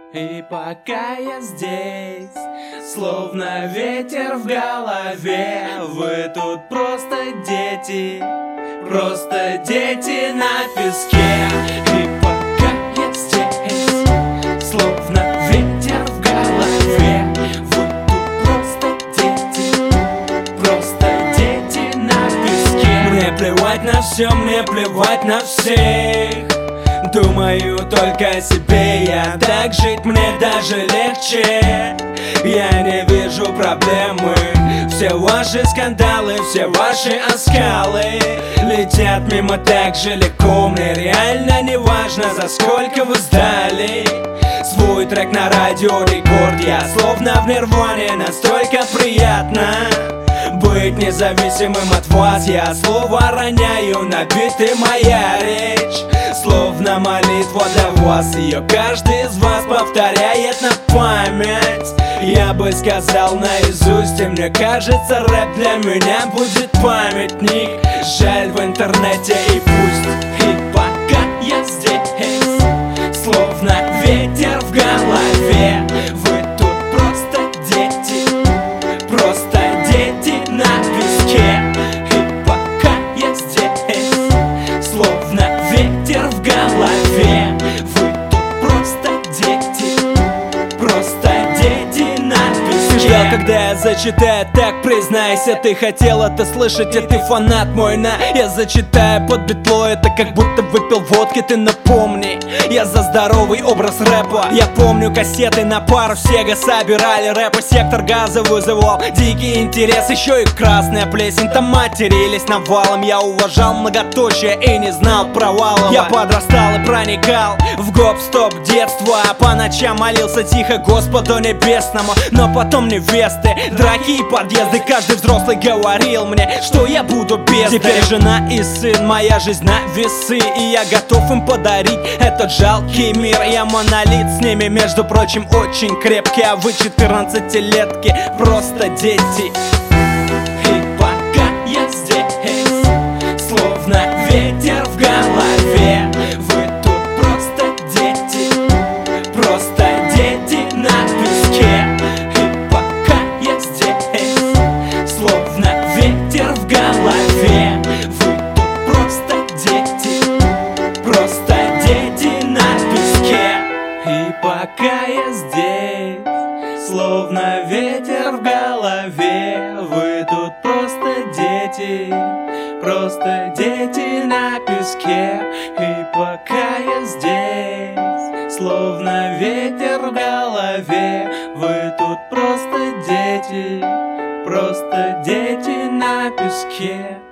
И пока я здесь, словно ветер в голове, вы тут просто дети на песке. И пока я здесь, словно ветер в голове, вы тут просто дети на песке. Мне плевать на все, мне плевать на всех. Думаю только о себе, я так жить мне даже легче. Я не вижу проблемы. Все ваши скандалы, все ваши оскалы летят мимо так же легко. Мне реально не важно, за сколько вы сдали свой трек на радио Рекорд. Я словно в нирване, настолько приятно быть независимым от вас. Я слова роняю, на биты моя речь словно молитва для вас. Ее каждый из вас повторяет на память. Я бы сказал наизусть, и мне кажется, рэп для меня будет памятник. Жаль, в интернете и пусть. И пока я здесь, словно ветер в голове, вы тут просто дети на песке. И пока я здесь, словно ветер в голове, вы тут просто дети на песке. Ждал, когда я зачитаю, так признайся, ты хотел это слышать, и ты фанат мой, на. Я зачитаю под битло, это как будто выпил водки, ты напомни. Я за здоровый образ рэпа. Я помню кассеты на пару Сега собирали рэпа. Сектор газа вызывал дикий интерес. Еще и красная плесень, там матерились навалом. Я уважал многоточие и не знал провалов. Я подрастал и проникал в гоп-стоп детства, а по ночам молился тихо Господу небесному. Но потом невесты, драки и подъезды. Каждый взрослый говорил мне, что я буду без. Теперь жена и сын, моя жизнь на весы, и я готов им подарить этот жалкий мир. Я монолит с ними, между прочим, очень крепкий. А вы 14-летки, просто дети. И пока я здесь, словно ветер в голове, вы тут просто дети на песке. И пока я здесь, словно ветер в голове, вы тут просто дети на песке. И пока я здесь, словно ветер в голове, вы тут просто дети на песке. И пока я здесь, словно ветер в голове, вы тут просто дети на песке.